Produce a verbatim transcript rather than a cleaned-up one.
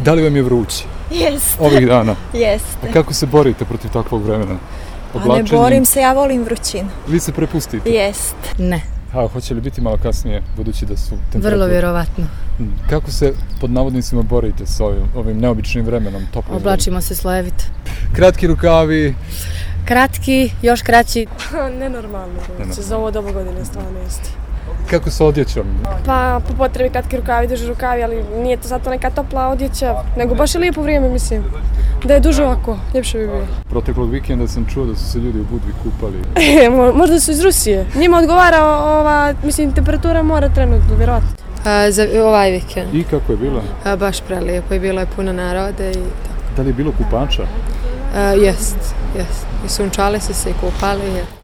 Da li vam je vruće Jest. ovih dana? Jeste. A kako se borite protiv takvog vremena? A ne borim se, ja volim vrućinu. Vi se prepustite? Jest. Ne. A hoće li biti malo kasnije, budući da su temperature? Vrlo vjerovatno. Kako se pod navodnicima borite s ovim, ovim neobičnim vremenom? Oblačimo se slojevito. Kratki rukavi? Kratki, još kraći. Nenormalno, znači za ovo doba godine stvarno isti. Kako sa odjećom? Pa po potrebi kratki rukavi, duži rukavi, ali nije to zato neka topla odjeća, nego baš je lijepo vrijeme, mislim. Da je duže ovako, ljepše bi bilo. Proteklog vikenda sam čuo da su se ljudi u Budvi kupali. Možda su iz Rusije. Njima odgovara ova, mislim, temperatura mora trenutno, vjerojatno. A, za ovaj vikend. I kako je bilo? A, baš prelijepo i bilo je puno narode i tako. Da li je bilo kupača? A, jest, jest. I sunčali su se i kupali.